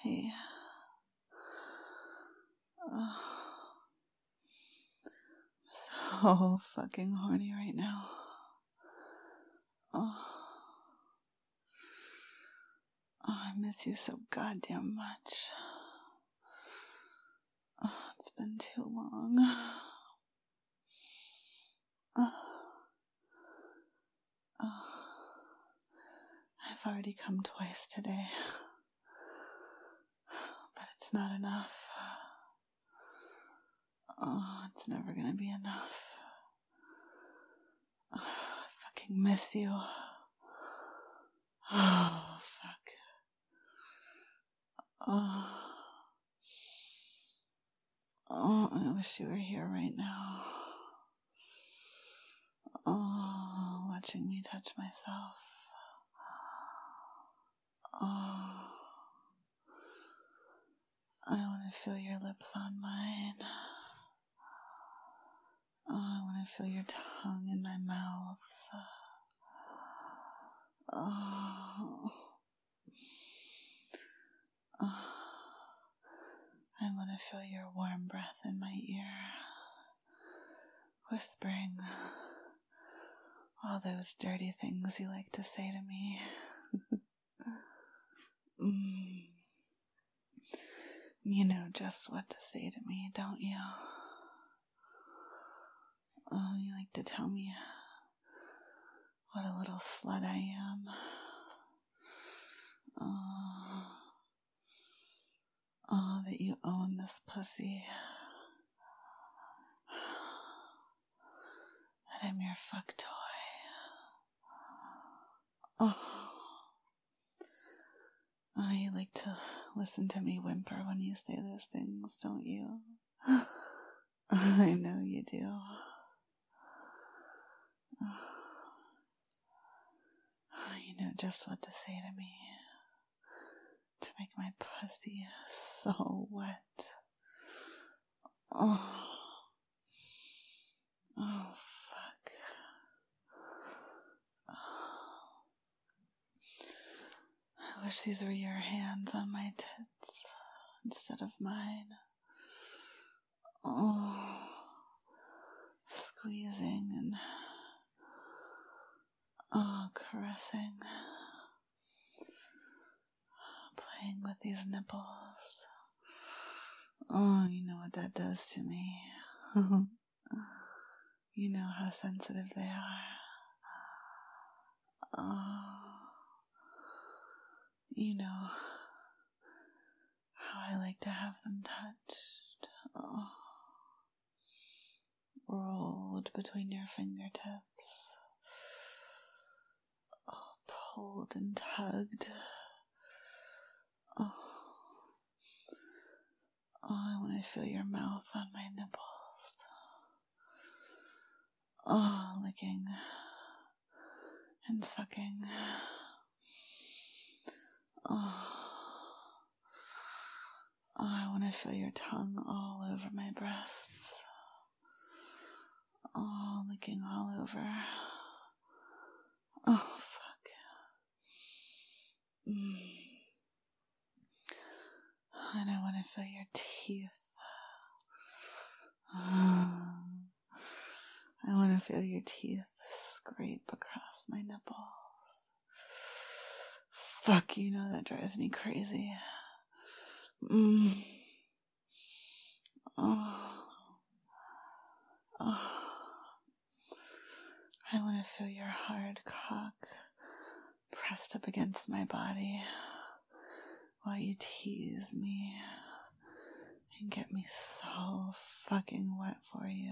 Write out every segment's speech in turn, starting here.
Hey. I'm so fucking horny right now. I miss you so goddamn much. It's been too long. I've already come twice today, but it's not enough. It's never gonna be enough. I fucking miss you. Oh, fuck. I wish you were here right now. Watching me touch myself. I want to feel your lips on mine. I want to feel your tongue in my mouth. I want to feel your warm breath in my ear, whispering all those dirty things you like to say to me. You know just what to say to me, don't you? You like to tell me what a little slut I am. That you own this pussy. That I'm your fuck toy. You like to listen to me whimper when you say those things, don't you? I know you do. You know just what to say to me to make my pussy so wet. Oh, fuck. I wish these were your hands on my tits instead of mine. Squeezing and caressing, playing with these nipples. You know what that does to me. You know how sensitive they are. You know how I like to have them touched. Rolled between your fingertips. Pulled and tugged. I want to feel your mouth on my nipples. Licking and sucking. I want to feel your tongue all over my breasts. Licking all over. Fuck. And I want to feel your teeth. I want to feel your teeth scrape across my nipples. Fuck, you know that drives me crazy. I want to feel your hard cock pressed up against my body while you tease me and get me so fucking wet for you.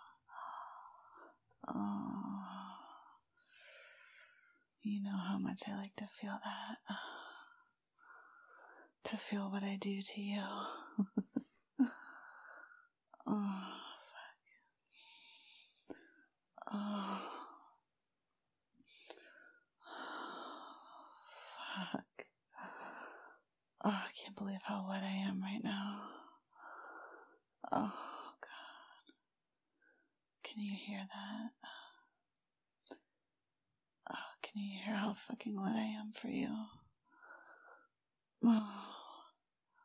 You know how much I like to feel that. To feel what I do to you. Fuck. Fuck. I can't believe how wet I am right now. Oh, God. Can you hear that? Can you hear how fucking wet I am for you?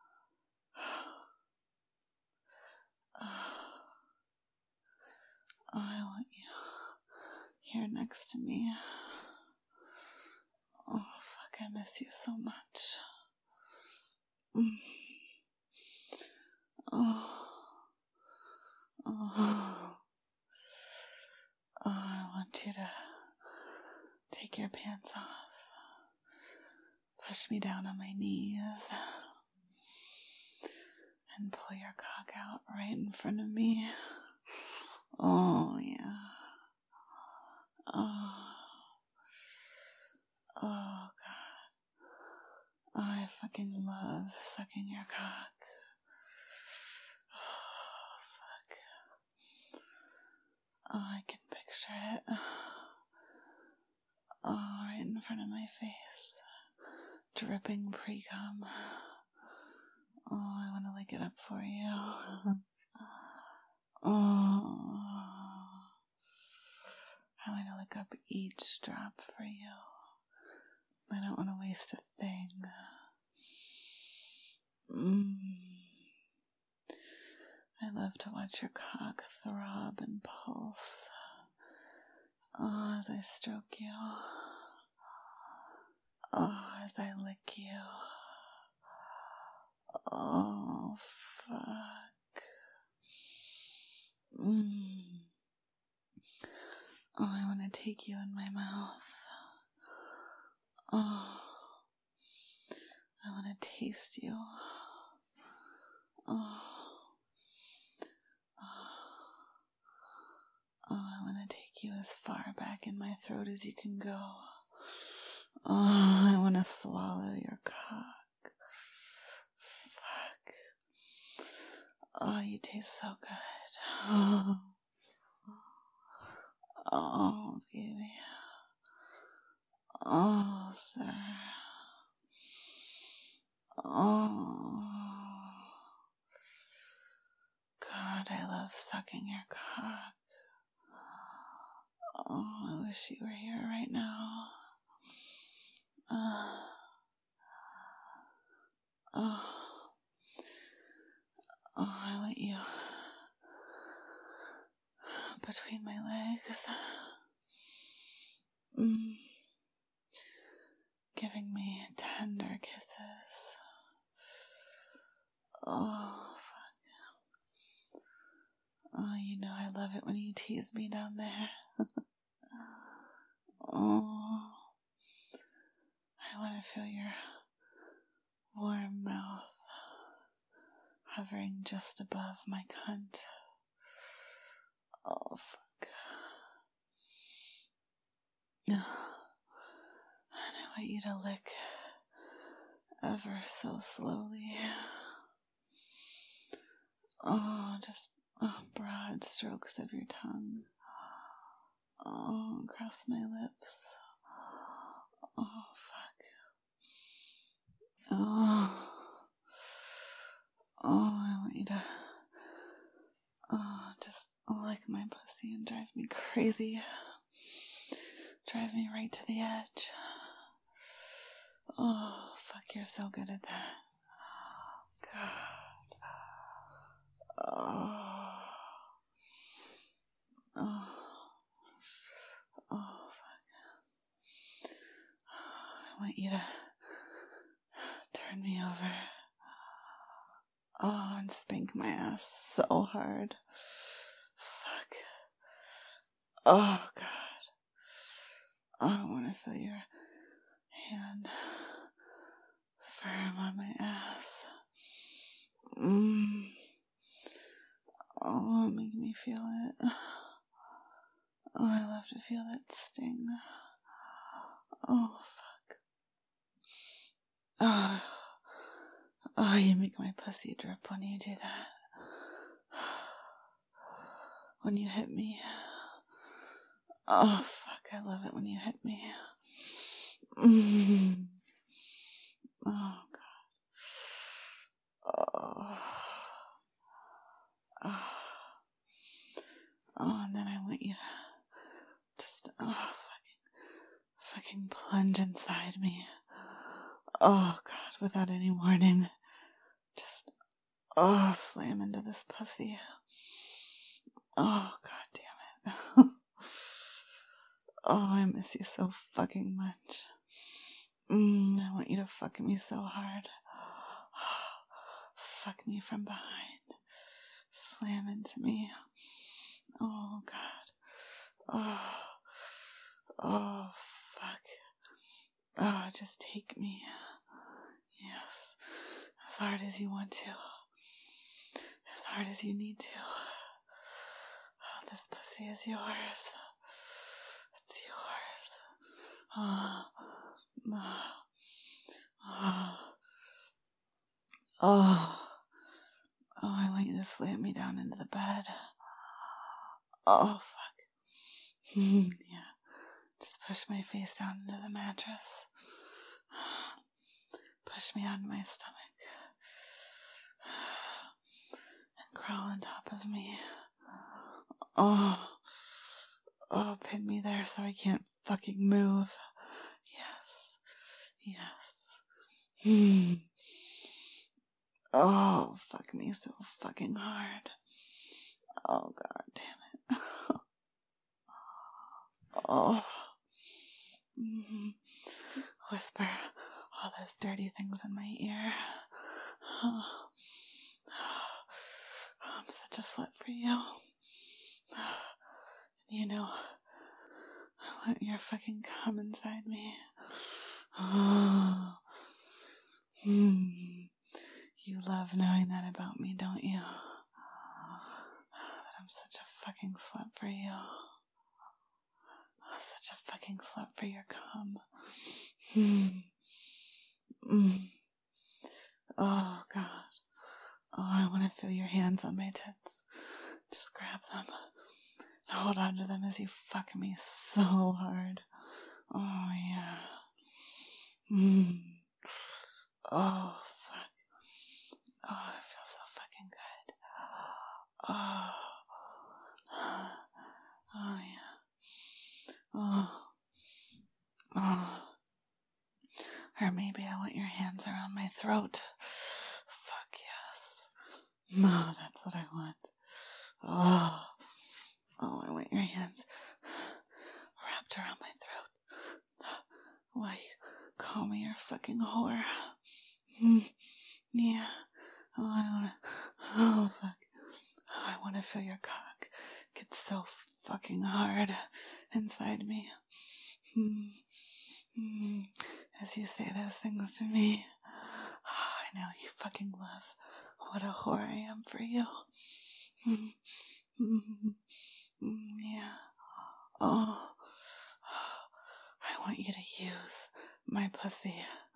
here next to me. Oh, fuck, I miss you so much. Oh. Oh. Oh, I want you to take your pants off. Push me down on my knees. And pull your cock out right in front of me. Oh, yeah. Oh. Oh, God. Oh, I fucking love sucking your cock. Oh, fuck. Oh, I can picture it. Oh, right in front of my face. Dripping pre-cum. Oh, I want to lick it up for you. Oh. I want to lick up each drop for you. I don't want to waste a thing. I love to watch your cock throb and pulse. Oh, as I stroke you. Oh, as I lick you. Oh, fuck. Oh, I want to take you in my mouth. Oh, I want to taste you. Oh, I want to take you as far back in my throat as you can go. Oh, I want to swallow your cock. Fuck. Oh, you taste so good. Oh, baby. Oh, sir. Oh. God, I love sucking your cock. Oh, I wish you were here right now. I want you between my legs. Giving me tender kisses. Oh, fuck. Oh, you know I love it when you tease me down there. Oh, I want to feel your warm mouth hovering just above my cunt. Oh, fuck. And I want you to lick ever so slowly. Oh, just broad strokes of your tongue. Oh, across my lips. Oh, fuck. Oh, I want you to, just lick my pussy and drive me crazy. Drive me right to the edge. Oh, fuck, you're so good at that. God. Oh, fuck. I want you to turn me over. Oh, and spank my ass so hard. Fuck. Oh, God. Oh, I want to feel your hand firm on my ass. Oh, make me feel it. Oh, I love to feel that sting. Oh, fuck. Oh, you make my pussy drip when you do that. When you hit me. Oh, fuck, I love it when you hit me. Oh, God. Oh, and then I want you to just, fucking plunge inside me. Oh, God, without any warning. Just, slam into this pussy. Oh, God damn it. Oh, I miss you so fucking much. I want you to fuck me so hard. Fuck me from behind. Slam into me. Oh, God. Oh, fuck. Oh, just take me. Yes. As hard as you want to. As hard as you need to. Oh, this pussy is yours. It's yours. Oh. I want you to slam me down into the bed. Oh, fuck. Yeah. Just push my face down into the mattress. Push me onto my stomach. And crawl on top of me. Oh, pin me there so I can't fucking move. Yes. Oh, fuck me so fucking hard. Oh, God damn it. Oh. Whisper all those dirty things in my ear. Oh. I'm such a slut for you. You know, I want your fucking cum inside me. Oh. You love knowing that about me, don't you? That I'm such a fucking slut for you. Such a fucking slut for your cum. Oh, God. Oh, I want to feel your hands on my tits. Just grab them. And hold on to them as you fuck me so hard. Oh, yeah. Oh, fuck. Oh, I feel so fucking good. Oh. Oh, yeah. Oh. Or maybe I want your hands around my throat. Fuck yes. No, that's what I want. Oh, I want your hands wrapped around my throat. Why you call me your fucking whore? Yeah. Oh, fuck. I want to feel your cock get so fucking hard inside me. As you say those things to me, I know you fucking love what a whore I am for you. Yeah. Oh, I want you to use my pussy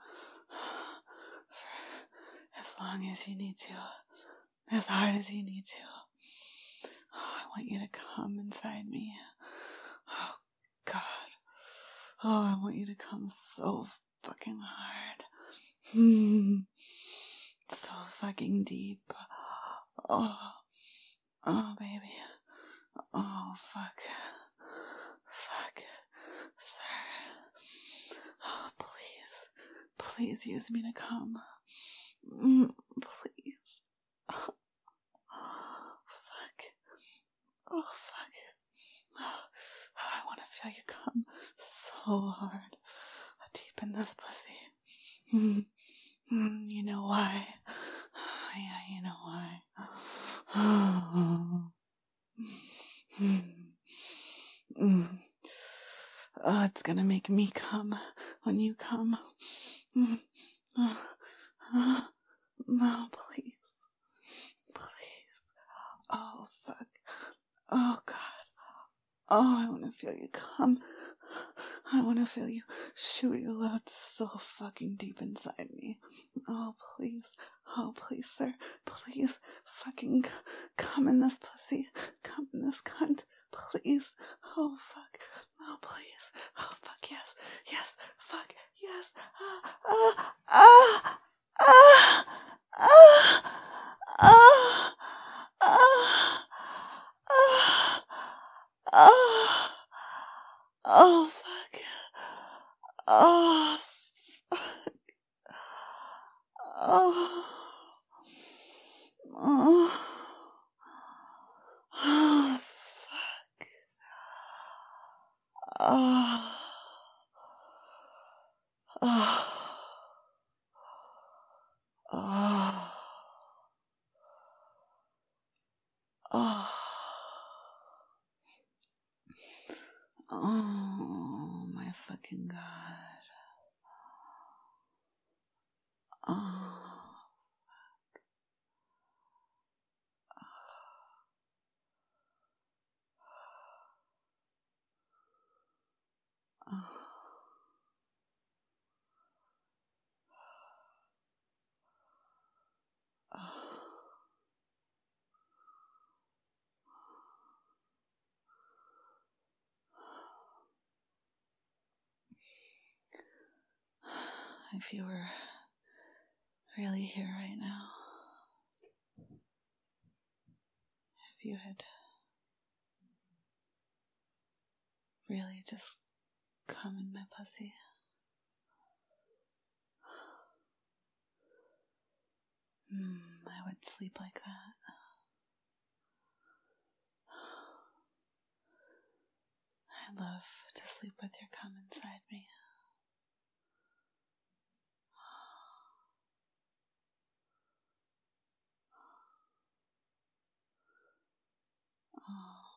for as long as you need to, as hard as you need to. Oh, I want you to come inside me. Oh, God. Oh, I want you to come so fucking hard. So fucking deep. Oh, baby. Oh, fuck. Sir. Oh, please use me to come. Please. Oh, fuck. Oh, fuck. Oh, I want to feel you come so hard. Deep in this pussy. You know why? Yeah, you know why. Oh, it's gonna make me come when you come. No, please. Oh, fuck. Oh, God. Oh, I want to feel you come. I want to feel you shoot your load so fucking deep inside me. Oh, please. Oh, please, sir. Please fucking come in this pussy. Come in this cunt. Please. Oh, fuck. Oh, please. Oh, fuck, yes. Yes. Fuck, yes. Oh, fuck. Oh, fuck. Oh. Oh. Oh, fuck. Oh. fucking God. Oh. If you were really here right now, if you had really just come in my pussy, I would sleep like that. I love to sleep with your cum inside me. Oh.